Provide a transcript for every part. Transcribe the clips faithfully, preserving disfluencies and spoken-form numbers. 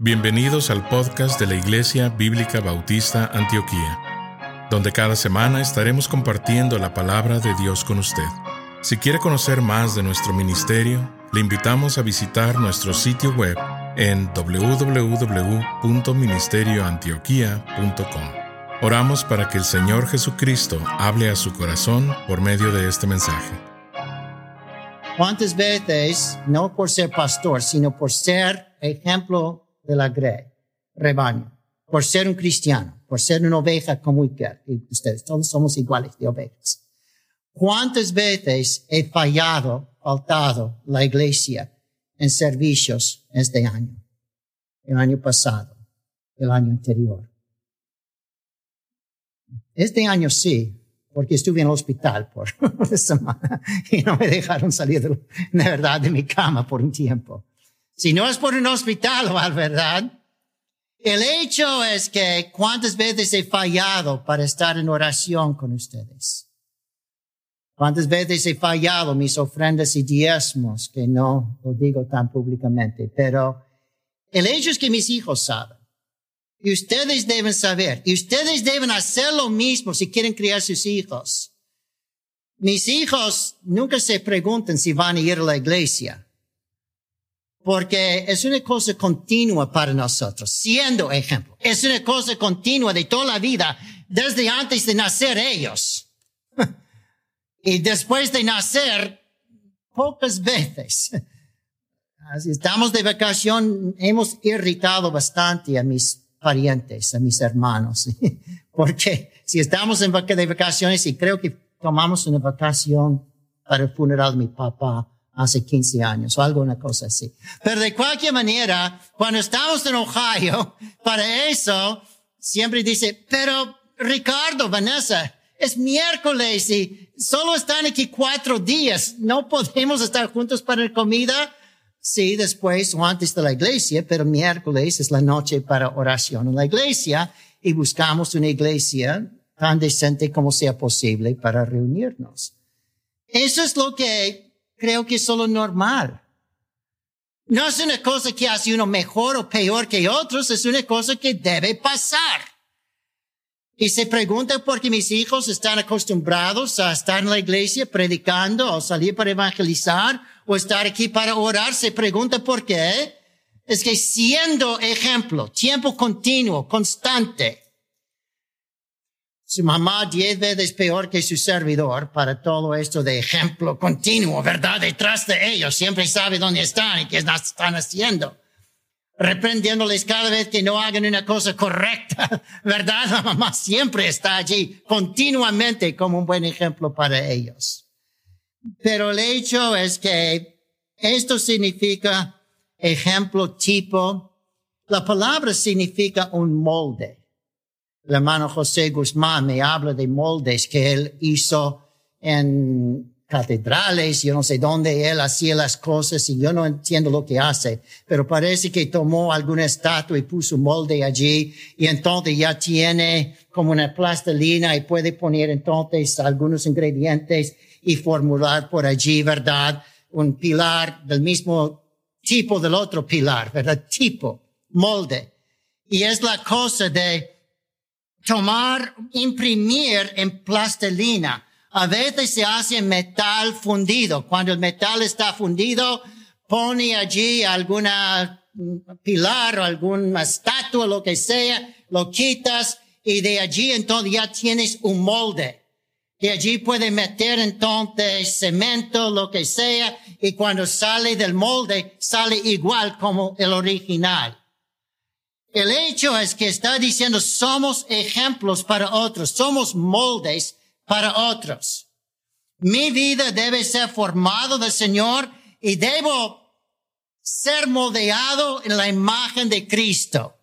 Bienvenidos al podcast de la Iglesia Bíblica Bautista Antioquía, donde cada semana estaremos compartiendo la palabra de Dios con usted. Si quiere conocer más de nuestro ministerio, le invitamos a visitar nuestro sitio web en doble u doble u doble u punto ministerio antioquia punto com. Oramos para que el Señor Jesucristo hable a su corazón por medio de este mensaje. ¿Cuántas veces, no por ser pastor, sino por ser ejemplo de la grey, rebaño, por ser un cristiano, por ser una oveja como ustedes, todos somos iguales de ovejas? ¿Cuántas veces he fallado, faltado la iglesia en servicios este año, el año pasado, el año anterior? Este año sí, porque estuve en el hospital por una semana y no me dejaron salir de, de verdad de mi cama por un tiempo. Si no es por un hospital, ¿verdad? El hecho es que cuántas veces he fallado para estar en oración con ustedes. Cuántas veces he fallado mis ofrendas y diezmos, que no lo digo tan públicamente, pero el hecho es que mis hijos saben. Y ustedes deben saber. Y ustedes deben hacer lo mismo si quieren criar sus hijos. Mis hijos nunca se preguntan si van a ir a la iglesia, porque es una cosa continua para nosotros, siendo ejemplo. Es una cosa continua de toda la vida, desde antes de nacer ellos. Y después de nacer, pocas veces. Si estamos de vacación, hemos irritado bastante a mis parientes, a mis hermanos. Porque si estamos en vac- de vacaciones, y creo que tomamos una vacación para el funeral de mi papá hace quince años o algo, una cosa así. Pero de cualquier manera, cuando estamos en Ohio, para eso, siempre dice, pero Ricardo, Vanessa, es miércoles y solo están aquí cuatro días. ¿No podemos estar juntos para la comida? Sí, después o antes de la iglesia, pero miércoles es la noche para oración en la iglesia y buscamos una iglesia tan decente como sea posible para reunirnos. Eso es lo que creo que es solo normal. No es una cosa que hace uno mejor o peor que otros, es una cosa que debe pasar. Y se pregunta por qué mis hijos están acostumbrados a estar en la iglesia predicando o salir para evangelizar o estar aquí para orar. Se pregunta por qué. Es que siendo ejemplo, tiempo continuo, constante, su mamá diez veces peor que su servidor para todo esto de ejemplo continuo, ¿verdad? Detrás de ellos, siempre sabe dónde están y qué están haciendo. Reprendiéndoles cada vez que no hagan una cosa correcta, ¿verdad? La mamá siempre está allí continuamente como un buen ejemplo para ellos. Pero el hecho es que esto significa ejemplo tipo. La palabra significa un molde. El hermano José Guzmán me habla de moldes que él hizo en catedrales, yo no sé dónde él hacía las cosas y yo no entiendo lo que hace, pero parece que tomó alguna estatua y puso un molde allí y entonces ya tiene como una plastilina y puede poner entonces algunos ingredientes y formular por allí, ¿verdad? Un pilar del mismo tipo del otro pilar, ¿verdad? Tipo, molde. Y es la cosa de tomar, imprimir en plastilina. A veces se hace en metal fundido. Cuando el metal está fundido, pone allí alguna pilar o alguna estatua, lo que sea, lo quitas y de allí entonces ya tienes un molde. De allí puede meter entonces cemento, lo que sea, y cuando sale del molde, sale igual como el original. El hecho es que está diciendo, somos ejemplos para otros, somos moldes para otros. Mi vida debe ser formado del Señor y debo ser moldeado en la imagen de Cristo.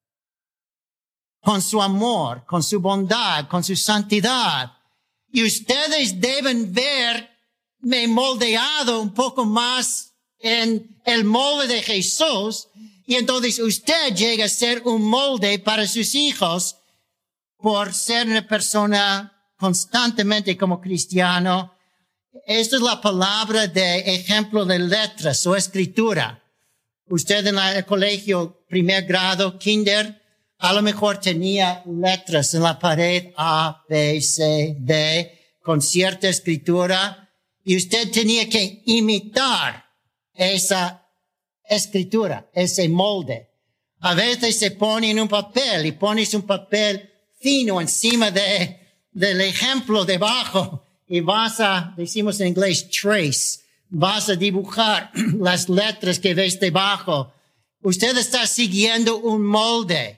Con su amor, con su bondad, con su santidad. Y ustedes deben verme moldeado un poco más en el molde de Jesús. Y entonces usted llega a ser un molde para sus hijos por ser una persona constantemente como cristiano. Esta es la palabra de ejemplo de letras o escritura. Usted en la- el colegio, primer grado, kinder, a lo mejor tenía letras en la pared A, B, C, D, con cierta escritura, y usted tenía que imitar esa escritura, ese molde. A veces se pone en un papel y pones un papel fino encima de, del ejemplo debajo y vas a, decimos en inglés, trace, vas a dibujar las letras que ves debajo. Usted está siguiendo un molde.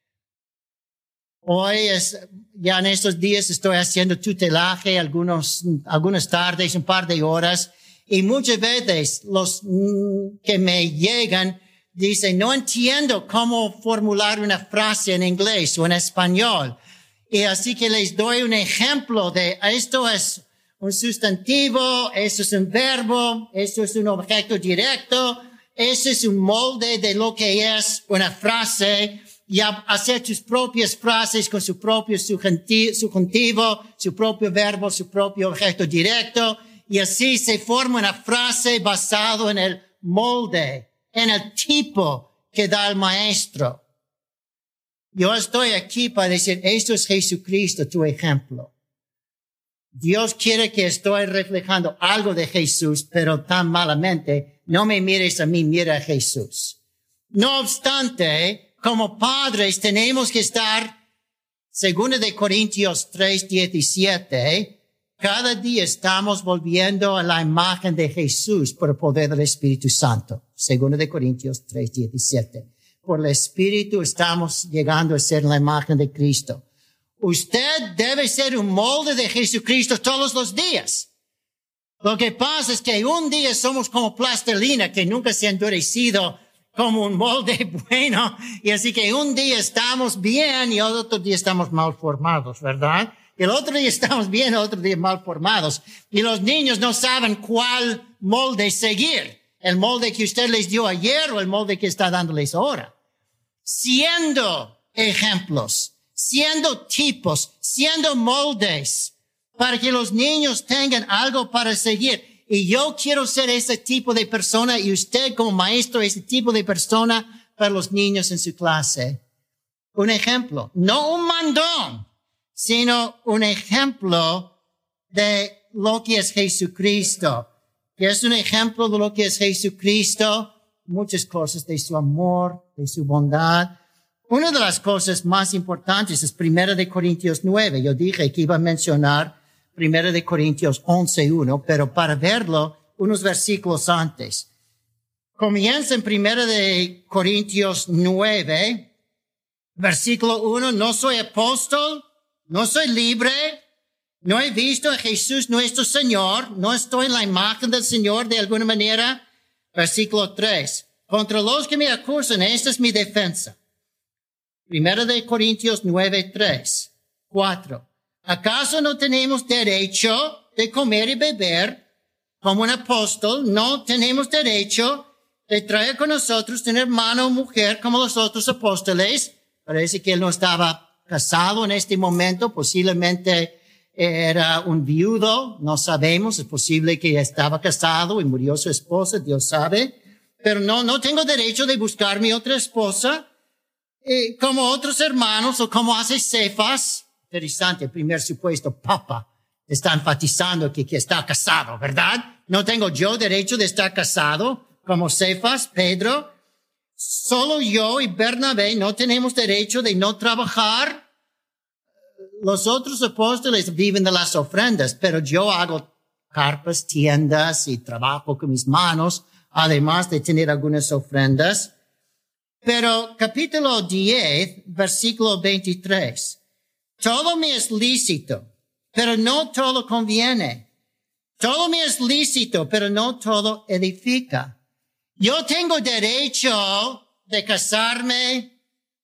Hoy es, ya en estos días estoy haciendo tutelaje algunos, algunas tardes, un par de horas, y muchas veces los mm, que me llegan dicen, no entiendo cómo formular una frase en inglés o en español. Y así que les doy un ejemplo de esto es un sustantivo, esto es un verbo, esto es un objeto directo, eso es un molde de lo que es una frase. Y a hacer tus propias frases con su propio subjuntivo, su propio verbo, su propio objeto directo. Y así se forma una frase basado en el molde, en el tipo que da el maestro. Yo estoy aquí para decir, esto es Jesucristo, tu ejemplo. Dios quiere que estoy reflejando algo de Jesús, pero tan malamente, no me mires a mí, mira a Jesús. No obstante, como padres tenemos que estar, según de Corintios tres, diecisiete, cada día estamos volviendo a la imagen de Jesús por el poder del Espíritu Santo. Según de Corintios tres, diecisiete. Por el Espíritu estamos llegando a ser la imagen de Cristo. Usted debe ser un molde de Jesucristo todos los días. Lo que pasa es que un día somos como plastilina que nunca se ha endurecido como un molde bueno, y así que un día estamos bien y otro día estamos mal formados, ¿verdad? Y el otro día estamos bien, el otro día mal formados. Y los niños no saben cuál molde seguir, el molde que usted les dio ayer o el molde que está dándoles ahora. Siendo ejemplos, siendo tipos, siendo moldes, para que los niños tengan algo para seguir. Y yo quiero ser ese tipo de persona y usted como maestro ese tipo de persona para los niños en su clase. Un ejemplo, no un mandón, sino un ejemplo de lo que es Jesucristo. Que es un ejemplo de lo que es Jesucristo, muchas cosas de su amor, de su bondad. Una de las cosas más importantes es Primera de Corintios nueve. Yo dije que iba a mencionar Primera de Corintios once uno, pero para verlo, unos versículos antes. Comienza en Primera de Corintios nueve, versículo uno, no soy apóstol, no soy libre, no he visto a Jesús nuestro Señor, no estoy en la imagen del Señor de alguna manera. Versículo tres, contra los que me acusan, esta es mi defensa. Primera de Corintios nueve, tres, cuatro. ¿Acaso no tenemos derecho de comer y beber como un apóstol? No tenemos derecho de traer con nosotros un hermano o mujer como los otros apóstoles. Parece que él no estaba casado en este momento. Posiblemente era un viudo. No sabemos. Es posible que estaba casado y murió su esposa. Dios sabe. Pero no, no tengo derecho de buscar mi otra esposa eh, como otros hermanos o como hace Cefas. Interesante, el primer supuesto, Papa, está enfatizando que, que está casado, ¿verdad? No tengo yo derecho de estar casado, como Cefas, Pedro. Solo yo y Bernabé no tenemos derecho de no trabajar. Los otros apóstoles viven de las ofrendas, pero yo hago carpas, tiendas y trabajo con mis manos, además de tener algunas ofrendas. Pero capítulo diez, versículo veintitrés. Todo me es lícito, pero no todo conviene. Todo me es lícito, pero no todo edifica. Yo tengo derecho de casarme,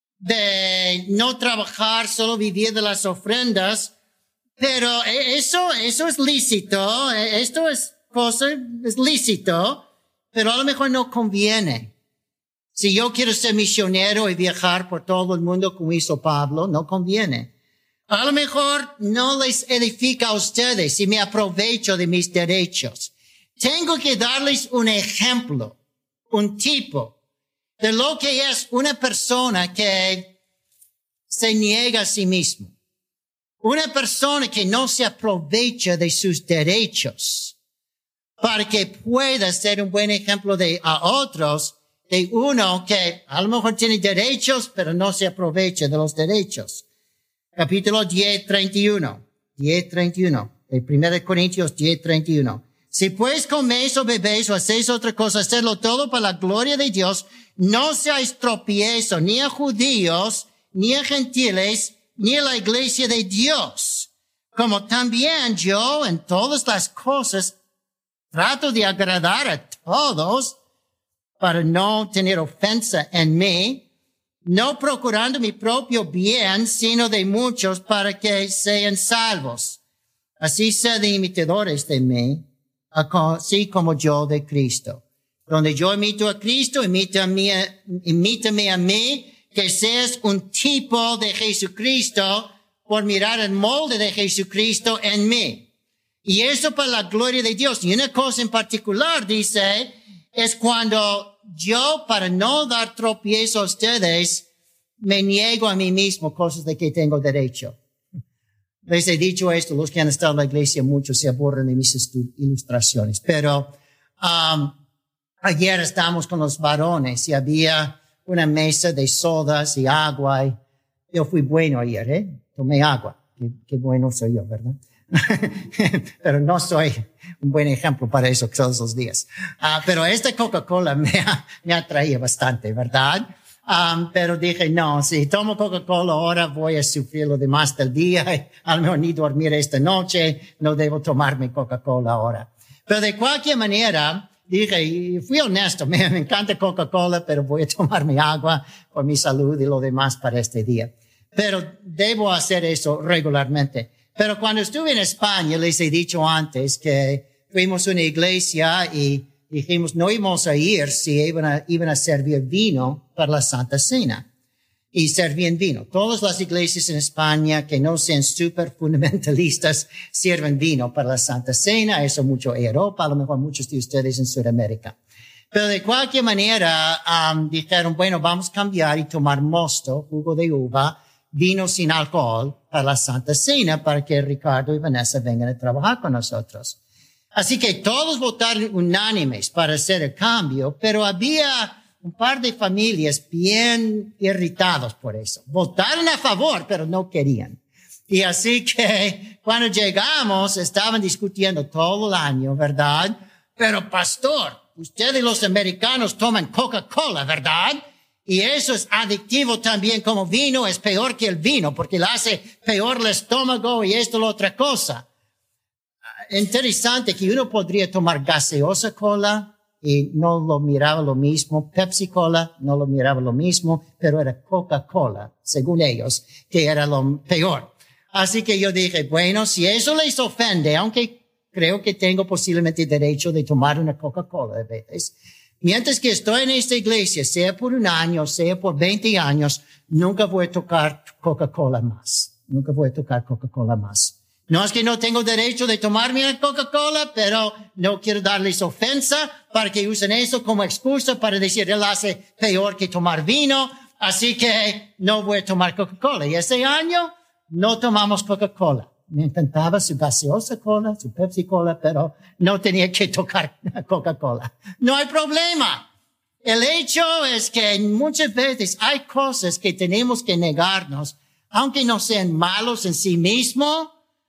de no trabajar, solo vivir de las ofrendas, pero eso, eso es lícito, esto es cosa, es lícito, pero a lo mejor no conviene. Si yo quiero ser misionero y viajar por todo el mundo como hizo Pablo, no conviene. A lo mejor no les edifica a ustedes y me aprovecho de mis derechos. Tengo que darles un ejemplo, un tipo. de lo que es una persona que se niega a sí mismo. Una persona que no se aprovecha de sus derechos para que pueda ser un buen ejemplo de a otros, de uno que a lo mejor tiene derechos, pero no se aprovecha de los derechos. Capítulo diez, treinta y uno. diez, treinta y uno. De primera de Corintios diez, treinta y uno. Si pues coméis o bebéis o hacéis otra cosa, hacedlo todo para la gloria de Dios. No seáis tropiezo ni a judíos, ni a gentiles, ni a la iglesia de Dios. Como también yo en todas las cosas trato de agradar a todos para no tener ofensa en mí, no procurando mi propio bien, sino de muchos para que sean salvos. Así sed imitadores de mí, así como yo de Cristo. Donde yo imito a Cristo, imítame a, imítame a mí, que seas un tipo de Jesucristo por mirar el molde de Jesucristo en mí. Y eso para la gloria de Dios. Y una cosa en particular, dice, es cuando yo, para no dar tropiezo a ustedes, me niego a mí mismo cosas de que tengo derecho. Les he dicho esto, los que han estado en la iglesia, muchos se aburren de mis ilustraciones. Pero um, ayer estábamos con los varones y había una mesa de sodas y agua. Y yo fui bueno ayer, ¿eh? Tomé agua. Qué, qué bueno soy yo, ¿verdad? Pero no soy un buen ejemplo para eso todos los días. Uh, pero esta Coca-Cola me, me atraía bastante, ¿verdad? Um, pero dije, no, si tomo Coca-Cola ahora voy a sufrir lo demás del día. A lo mejor ni dormir esta noche. No debo tomarme Coca-Cola ahora. Pero de cualquier manera, dije, y fui honesto, me, me encanta Coca-Cola, pero voy a tomarme agua por mi salud y lo demás para este día. Pero debo hacer eso regularmente. Pero cuando estuve en España, les he dicho antes que fuimos a una iglesia y dijimos no íbamos a ir si iban a, iban a servir vino para la Santa Cena. Y servían vino. Todas las iglesias en España que no sean súper fundamentalistas sirven vino para la Santa Cena. Eso mucho en Europa, a lo mejor muchos de ustedes en Sudamérica. Pero de cualquier manera, um, dijeron, bueno, vamos a cambiar y tomar mosto, jugo de uva, vino sin alcohol para la Santa Cena para que Ricardo y Vanessa vengan a trabajar con nosotros. Así que todos votaron unánimes para hacer el cambio, pero había un par de familias bien irritados por eso. Votaron a favor, pero no querían. Y así que cuando llegamos estaban discutiendo todo el año, ¿verdad? Pero pastor, ustedes los americanos toman Coca-Cola, ¿verdad? Y eso es adictivo también como vino, es peor que el vino porque le hace peor el estómago y esto es la otra cosa. Interesante que uno podría tomar gaseosa cola y no lo miraba lo mismo, Pepsi Cola no lo miraba lo mismo, pero era Coca-Cola, según ellos, que era lo peor. Así que yo dije, bueno, si eso les ofende, aunque creo que tengo posiblemente derecho de tomar una Coca-Cola a veces, mientras que estoy en esta iglesia, sea por un año, sea por veinte años, nunca voy a tocar Coca-Cola más. Nunca voy a tocar Coca-Cola más. No es que no tengo derecho de tomarme una Coca-Cola, pero no quiero darles ofensa para que usen eso como excusa para decir él hace peor que tomar vino, así que no voy a tomar Coca-Cola. Y ese año no tomamos Coca-Cola. Me encantaba su gaseosa cola, su Pepsi Cola, pero no tenía que tocar Coca-Cola. No hay problema. El hecho es que muchas veces hay cosas que tenemos que negarnos, aunque no sean malos en sí mismos.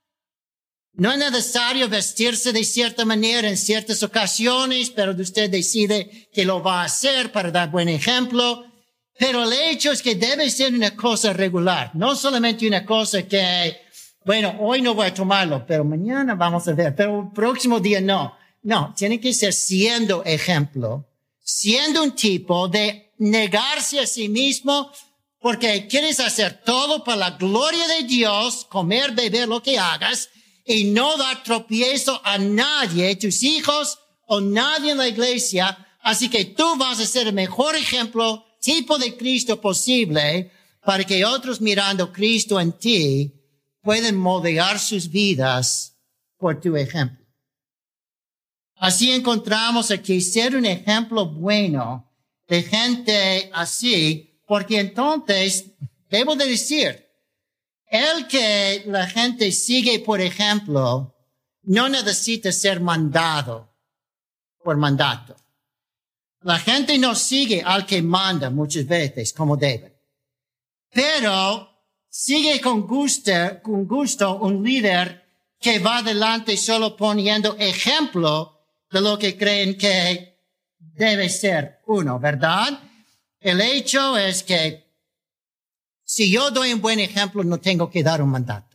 No es necesario vestirse de cierta manera en ciertas ocasiones, pero usted decide que lo va a hacer para dar buen ejemplo. Pero el hecho es que debe ser una cosa regular, no solamente una cosa que, bueno, hoy no voy a tomarlo, pero mañana vamos a ver, pero el próximo día no. No, tiene que ser siendo ejemplo, siendo un tipo de negarse a sí mismo, porque quieres hacer todo para la gloria de Dios, comer, beber, lo que hagas, y no dar tropiezo a nadie, tus hijos o nadie en la iglesia. Así que tú vas a ser el mejor ejemplo, tipo de Cristo posible, para que otros mirando Cristo en ti pueden moldear sus vidas por tu ejemplo. Así encontramos aquí ser un ejemplo bueno de gente así, porque entonces, debo de decir, el que la gente sigue, por ejemplo, no necesita ser mandado por mandato. La gente no sigue al que manda muchas veces, como debe. Pero sigue con gusto, con gusto un líder que va adelante solo poniendo ejemplo de lo que creen que debe ser uno, ¿verdad? El hecho es que si yo doy un buen ejemplo, no tengo que dar un mandato.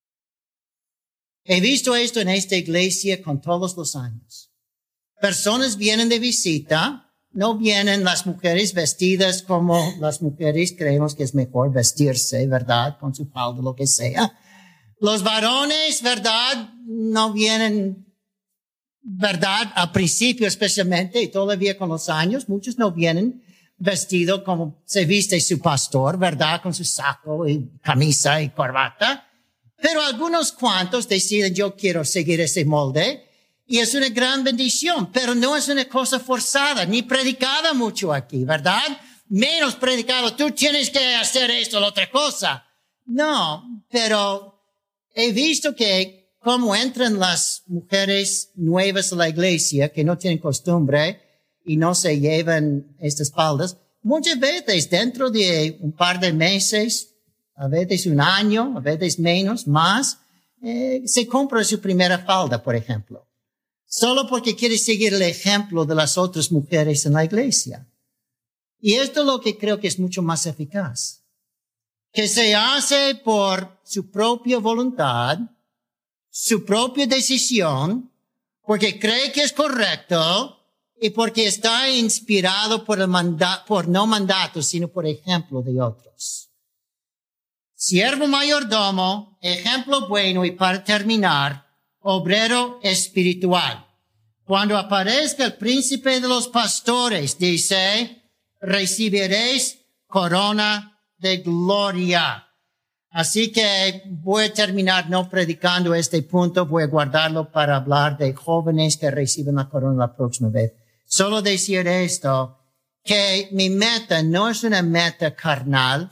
He visto esto en esta iglesia con todos los años. Personas vienen de visita, no vienen las mujeres vestidas como las mujeres creemos que es mejor vestirse, ¿verdad? Con su falda, lo que sea. Los varones, ¿verdad? No vienen, ¿verdad? Al principio especialmente y todavía con los años, muchos no vienen vestido como se viste su pastor, ¿verdad? Con su saco y camisa y corbata. Pero algunos cuantos deciden, yo quiero seguir ese molde. Y es una gran bendición, pero no es una cosa forzada, ni predicada mucho aquí, ¿verdad? Menos predicado, tú tienes que hacer esto, la otra cosa. No, pero he visto que como entran las mujeres nuevas a la iglesia, que no tienen costumbre, y no se llevan estas faldas, muchas veces dentro de un par de meses, a veces un año, a veces menos, más, eh, se compra su primera falda, por ejemplo. Solo porque quiere seguir el ejemplo de las otras mujeres en la iglesia. Y esto es lo que creo que es mucho más eficaz. Que se hace por su propia voluntad, su propia decisión, porque cree que es correcto, y porque está inspirado por el mandato, por no mandato, sino por ejemplo de otros. Siervo mayordomo, ejemplo bueno, y para terminar, obrero espiritual. Cuando aparezca el príncipe de los pastores, dice, recibiréis corona de gloria. Así que voy a terminar no predicando este punto, voy a guardarlo para hablar de jóvenes que reciben la corona la próxima vez. Solo decir esto, que mi meta no es una meta carnal,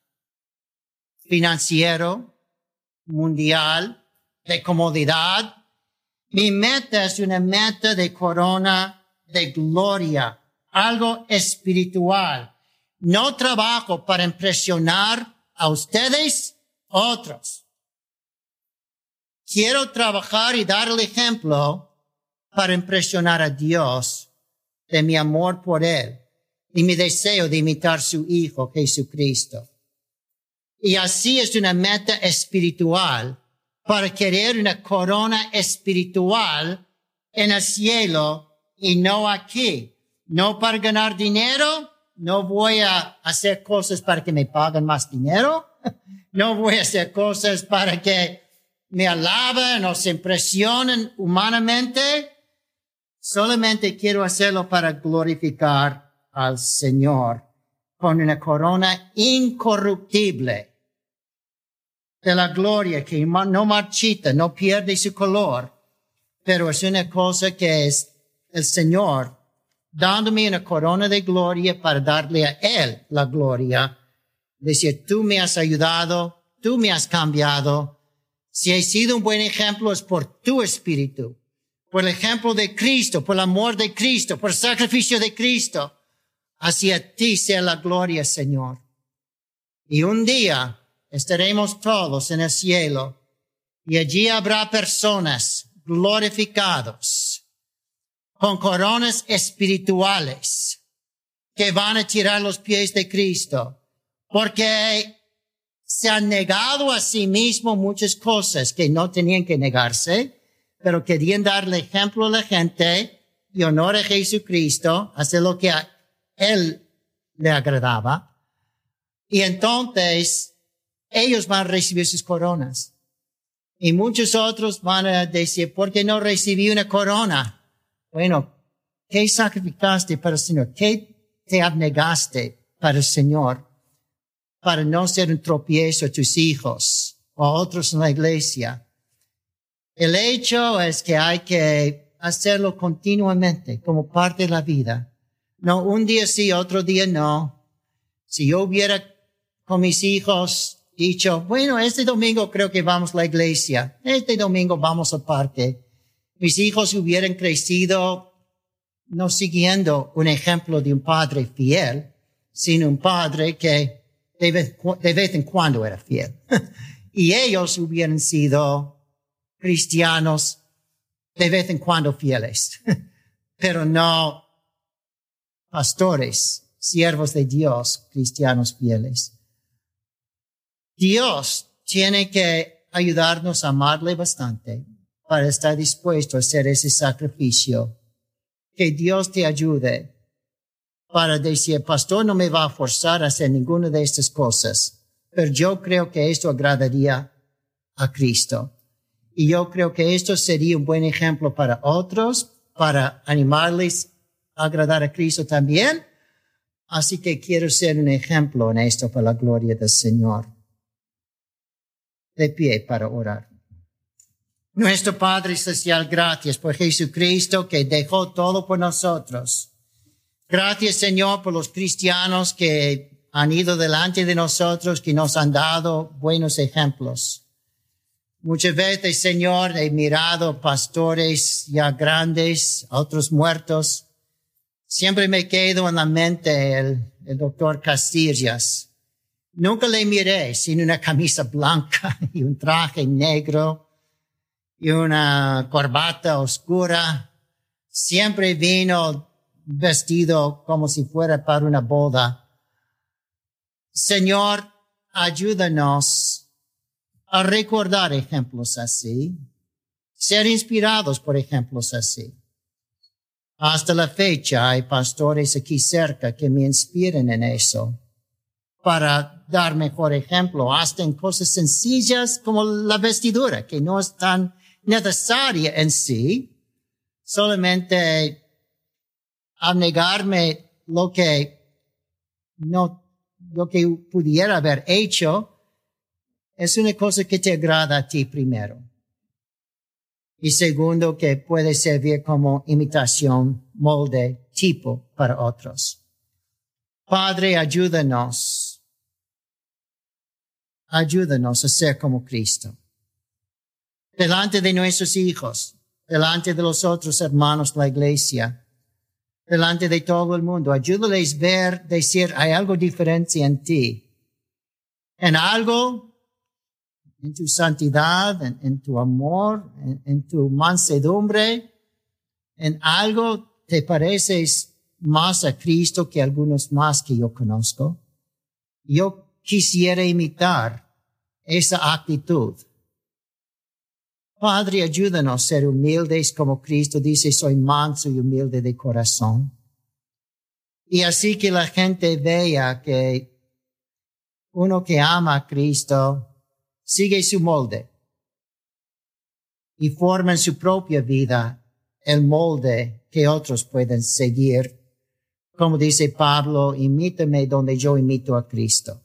financiero, mundial, de comodidad. Mi meta es una meta de corona de gloria, algo espiritual. No trabajo para impresionar a ustedes, otros. Quiero trabajar y dar el ejemplo para impresionar a Dios de mi amor por Él y mi deseo de imitar su Hijo Jesucristo. Y así es una meta espiritual para querer una corona espiritual en el cielo y no aquí. No para ganar dinero, no voy a hacer cosas para que me paguen más dinero, no voy a hacer cosas para que me alaben o se impresionen humanamente. Solamente quiero hacerlo para glorificar al Señor con una corona incorruptible de la gloria que no marchita, no pierde su color, pero es una cosa que es el Señor dándome una corona de gloria para darle a Él la gloria. Decir, tú me has ayudado, tú me has cambiado. Si he sido un buen ejemplo es por tu espíritu, por el ejemplo de Cristo, por el amor de Cristo, por el sacrificio de Cristo. Hacia ti sea la gloria, Señor. Y un día estaremos todos en el cielo y allí habrá personas glorificados con coronas espirituales que van a tirar los pies de Cristo porque se han negado a sí mismos muchas cosas que no tenían que negarse, pero querían darle ejemplo a la gente y honor a Jesucristo, hacer lo que a Él le agradaba. Y entonces ellos van a recibir sus coronas. Y muchos otros van a decir, ¿por qué no recibí una corona? Bueno, ¿qué sacrificaste para el Señor? ¿Qué te abnegaste para el Señor? Para no ser un tropiezo a tus hijos o a otros en la iglesia. El hecho es que hay que hacerlo continuamente como parte de la vida. No, un día sí, otro día no. Si yo hubiera con mis hijos dicho, bueno, este domingo creo que vamos a la iglesia, este domingo vamos al parque, mis hijos hubieran crecido no siguiendo un ejemplo de un padre fiel, sino un padre que de vez, de vez en cuando era fiel. Y ellos hubieran sido cristianos de vez en cuando fieles, pero no pastores, siervos de Dios, cristianos fieles. Dios tiene que ayudarnos a amarle bastante para estar dispuesto a hacer ese sacrificio. Que Dios te ayude para decir, pastor no me va a forzar a hacer ninguna de estas cosas, pero yo creo que esto agradaría a Cristo. Y yo creo que esto sería un buen ejemplo para otros, para animarles a agradar a Cristo también. Así que quiero ser un ejemplo en esto para la gloria del Señor. De pie para orar. Nuestro Padre Celestial, gracias por Jesucristo que dejó todo por nosotros. Gracias, Señor, por los cristianos que han ido delante de nosotros, que nos han dado buenos ejemplos. Muchas veces, Señor, he mirado pastores ya grandes, otros muertos. Siempre me quedo en la mente el, el doctor Castillas. Nunca le miré sin una camisa blanca y un traje negro y una corbata oscura. Siempre vino vestido como si fuera para una boda. Señor, ayúdanos a recordar ejemplos así, ser inspirados por ejemplos así. Hasta la fecha hay pastores aquí cerca que me inspiran en eso, para dar mejor ejemplo, hasta en cosas sencillas como la vestidura, que no es tan necesaria en sí, solamente abnegarme lo que no, lo que pudiera haber hecho, es una cosa que te agrada a ti primero. Y segundo, que puede servir como imitación, molde, tipo para otros. Padre, ayúdanos. Ayúdanos a ser como Cristo. Delante de nuestros hijos, delante de los otros hermanos de la iglesia, delante de todo el mundo, ayúdales a ver, decir, hay algo diferente en ti. En algo, en tu santidad, en, en tu amor, en, en tu mansedumbre, en algo te pareces más a Cristo que algunos más que yo conozco. Yo quisiera imitar esa actitud. Padre, ayúdanos a ser humildes como Cristo dice, soy manso y humilde de corazón. Y así que la gente vea que uno que ama a Cristo sigue su molde y forma en su propia vida el molde que otros pueden seguir. Como dice Pablo, imítame donde yo imito a Cristo.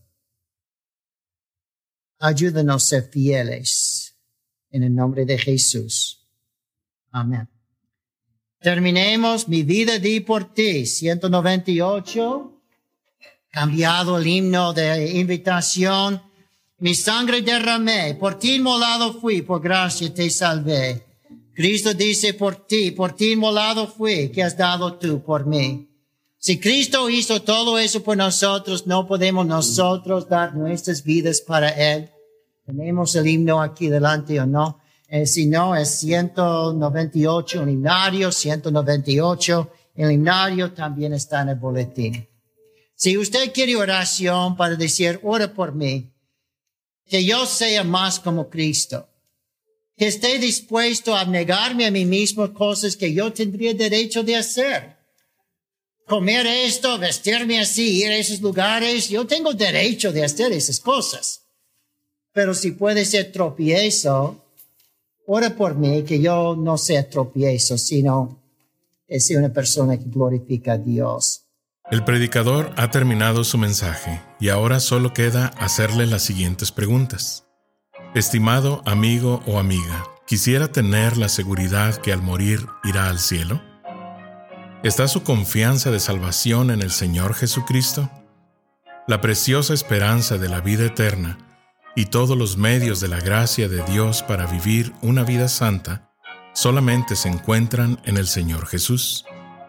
Ayúdanos a ser fieles. En el nombre de Jesús. Amén. Terminemos. Mi vida di por ti. ciento noventa y ocho. Cambiado el himno de invitación. Mi sangre derramé. Por ti inmolado fui. Por gracia te salvé. Cristo dice por ti. Por ti inmolado fui. Que has dado tú por mí. Si Cristo hizo todo eso por nosotros, no podemos nosotros dar nuestras vidas para Él. Tenemos el himno aquí delante o no. Eh, si no, es ciento noventa y ocho el himnario, ciento noventa y ocho. El himnario también está en el boletín. Si usted quiere oración para decir, ora por mí, que yo sea más como Cristo, que esté dispuesto a negarme a mí mismo cosas que yo tendría derecho de hacer. Comer esto, vestirme así, ir a esos lugares, yo tengo derecho de hacer esas cosas. Pero si puede ser tropiezo, ora por mí, que yo no sea tropiezo, sino que sea una persona que glorifica a Dios. El predicador ha terminado su mensaje y ahora solo queda hacerle las siguientes preguntas. Estimado amigo o amiga, ¿quisiera tener la seguridad que al morir irá al cielo? ¿Está su confianza de salvación en el Señor Jesucristo? La preciosa esperanza de la vida eterna y todos los medios de la gracia de Dios para vivir una vida santa solamente se encuentran en el Señor Jesús.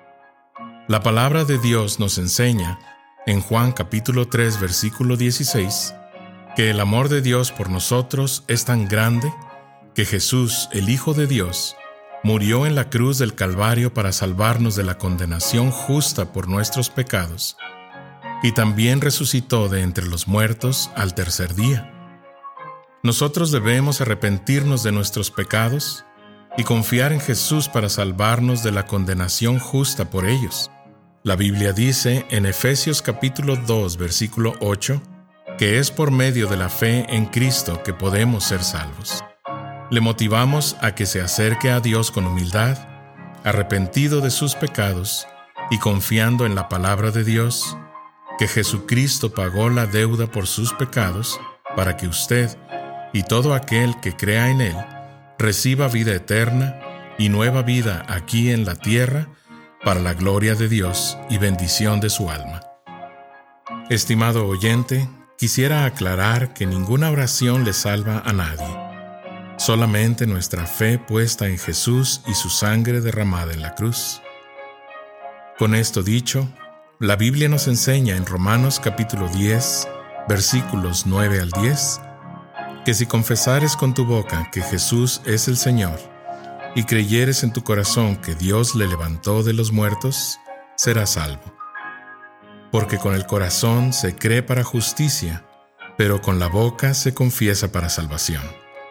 La palabra de Dios nos enseña, en Juan capítulo tres, versículo dieciséis, que el amor de Dios por nosotros es tan grande que Jesús, el Hijo de Dios, murió en la cruz del Calvario para salvarnos de la condenación justa por nuestros pecados, y también resucitó de entre los muertos al tercer día. Nosotros debemos arrepentirnos de nuestros pecados y confiar en Jesús para salvarnos de la condenación justa por ellos. La Biblia dice en Efesios capítulo dos, versículo ocho, que es por medio de la fe en Cristo que podemos ser salvos. Le motivamos a que se acerque a Dios con humildad, arrepentido de sus pecados y confiando en la palabra de Dios, que Jesucristo pagó la deuda por sus pecados para que usted y todo aquel que crea en Él reciba vida eterna y nueva vida aquí en la tierra para la gloria de Dios y bendición de su alma. Estimado oyente, quisiera aclarar que ninguna oración le salva a nadie. Solamente nuestra fe puesta en Jesús y su sangre derramada en la cruz. Con esto dicho, la Biblia nos enseña en Romanos capítulo diez, versículos nueve al diez, que si confesares con tu boca que Jesús es el Señor, y creyeres en tu corazón que Dios le levantó de los muertos, serás salvo. Porque con el corazón se cree para justicia, pero con la boca se confiesa para salvación.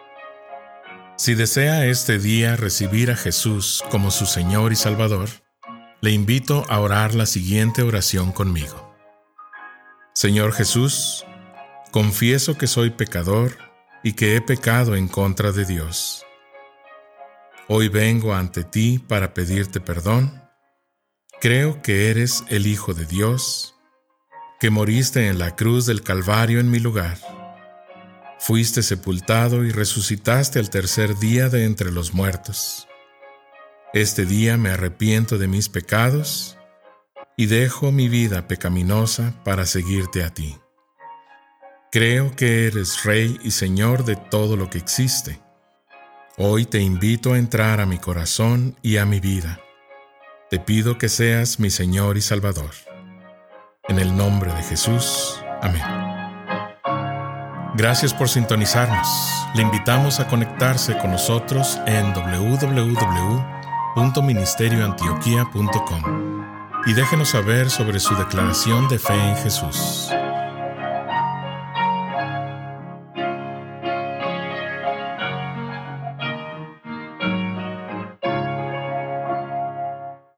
Si desea este día recibir a Jesús como su Señor y Salvador, le invito a orar la siguiente oración conmigo. Señor Jesús, confieso que soy pecador y que he pecado en contra de Dios. Hoy vengo ante ti para pedirte perdón. Creo que eres el Hijo de Dios, que moriste en la cruz del Calvario en mi lugar. Fuiste sepultado y resucitaste al tercer día de entre los muertos. Este día me arrepiento de mis pecados y dejo mi vida pecaminosa para seguirte a ti. Creo que eres Rey y Señor de todo lo que existe. Hoy te invito a entrar a mi corazón y a mi vida. Te pido que seas mi Señor y Salvador. En el nombre de Jesús. Amén. Gracias por sintonizarnos. Le invitamos a conectarse con nosotros en doble u doble u doble u punto ministerio antioquia punto com y déjenos saber sobre su declaración de fe en Jesús.